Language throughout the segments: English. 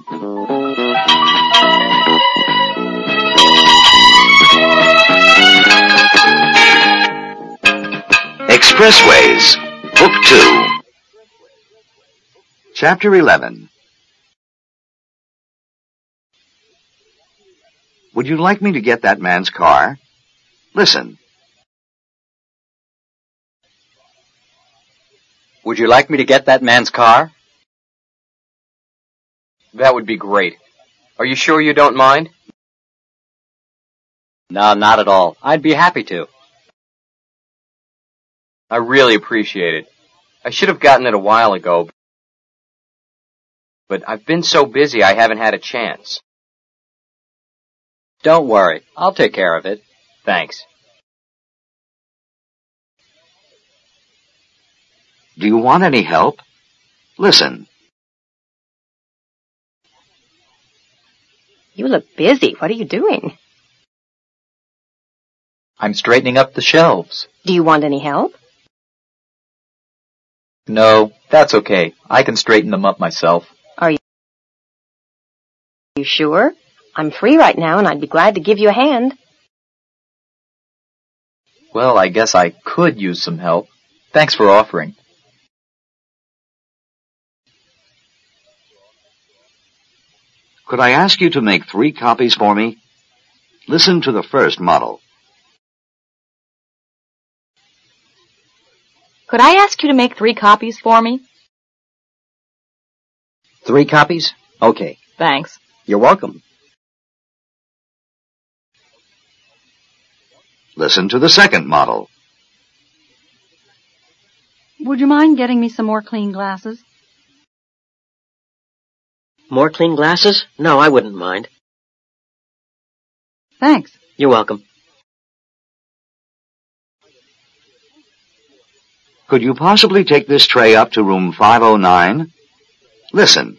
Expressways, Book 2. Chapter 11. Would you like me to get that man's car? Listen. Would you like me to get that man's car? That would be great. Are you sure you don't mind? No, not at all. I'd be happy to. I really appreciate it. I should have gotten it a while ago, but I've been so busy I haven't had a chance. Don't worry. I'll take care of it. Thanks. Do you want any help? Listen. You look busy. What are you doing? I'm straightening up the shelves. Do you want any help? No, that's okay. I can straighten them up myself. Are you sure? I'm free right now, and I'd be glad to give you a hand. Well, I guess I could use some help. Thanks for offering. Could I ask you to make 3 copies for me? Listen to the first model. Could I ask you to make 3 copies for me? 3 copies? Okay. Thanks. You're welcome. Listen to the second model. Would you mind getting me some more clean glasses? More clean glasses? No, I wouldn't mind. Thanks. You're welcome. Could you possibly take this tray up to room 509? Listen.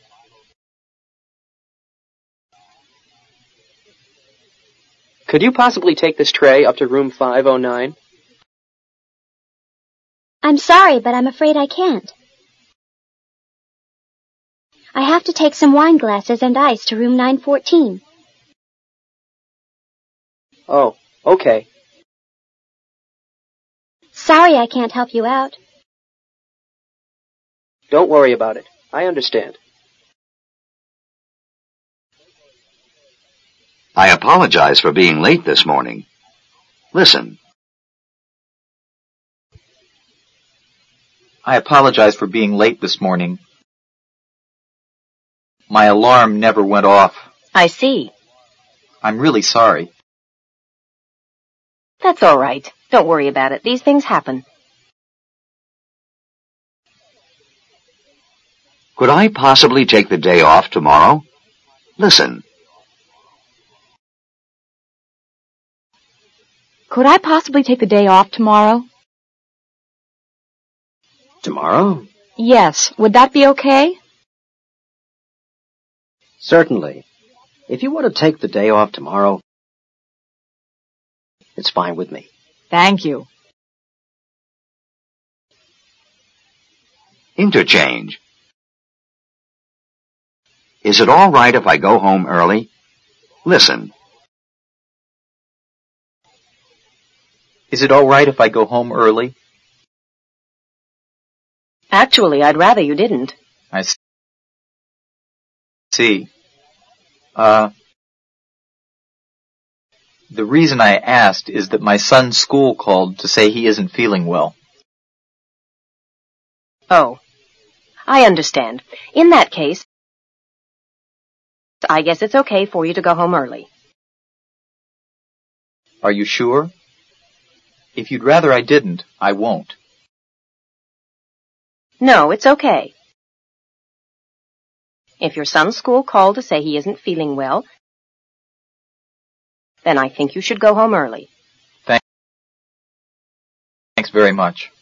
Could you possibly take this tray up to room 509? I'm sorry, but I'm afraid I can't. I have to take some wine glasses and ice to room 914. Oh, okay. Sorry I can't help you out. Don't worry about it. I understand. I apologize for being late this morning. Listen. I apologize for being late this morning. My alarm never went off. I see. I'm really sorry. That's all right. Don't worry about it. These things happen. Could I possibly take the day off tomorrow? Listen. Could I possibly take the day off tomorrow? Tomorrow? Yes. Would that be okay? Certainly. If you want to take the day off tomorrow, it's fine with me. Thank you. Interchange. Is it all right if I go home early? Listen. Is it all right if I go home early? Actually, I'd rather you didn't. I see. The reason I asked is that my son's school called to say he isn't feeling well. Oh, I understand. In that case, I guess it's okay for you to go home early. Are you sure? If you'd rather I didn't, I won't. No, it's okay. If your son's school called to say he isn't feeling well, then I think you should go home early. Thanks very much.